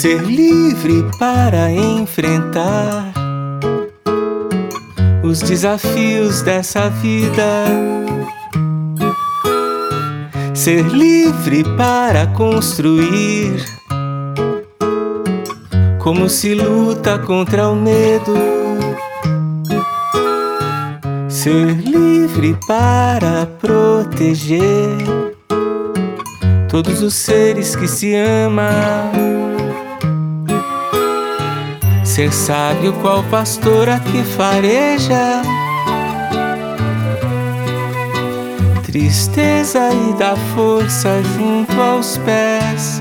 Ser livre para enfrentar os desafios dessa vida. Ser livre para construir como se luta contra o medo. Ser livre para proteger todos os seres que se amam. Ser sábio qual pastora que fareja tristeza e dá força junto aos pés.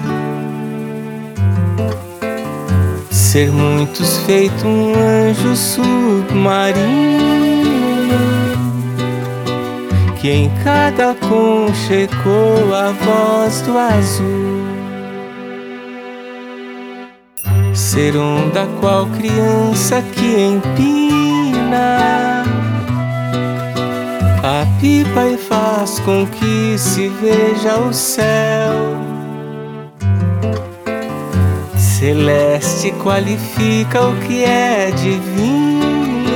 Ser muitos feito um anjo submarino, que em cada concha ecoa a voz do azul. Ser onda qual criança que empina a pipa e faz com que se veja o céu. Celeste qualifica o que é divino.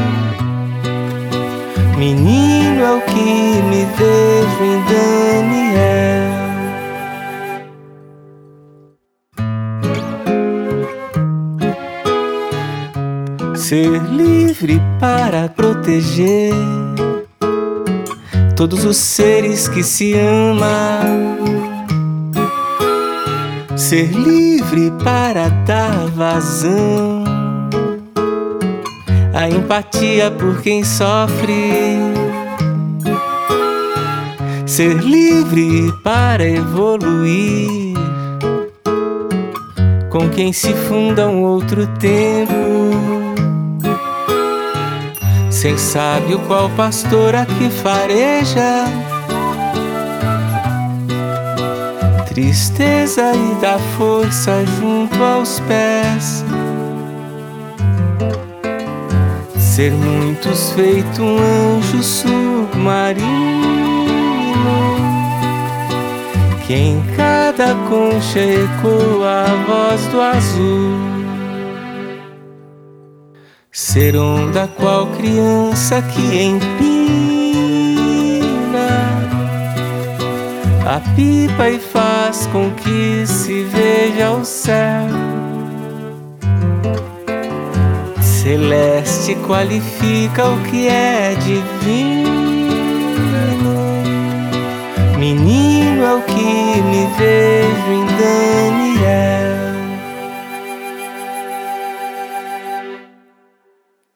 Menino é o que me vejo em Daniel. Ser livre para proteger todos os seres que se amam. Ser livre para dar vazão à empatia por quem sofre. Ser livre para evoluir com quem se funda um outro tempo. Ser sábio qual pastora que fareja tristeza e dá força junto aos pés. Ser muitos feito um anjo submarino, que em cada concha ecoa a voz do azul. Ser onda qual criança que empina a pipa e faz com que se veja o céu. Celeste qualifica o que é divino. Menino é o que me vê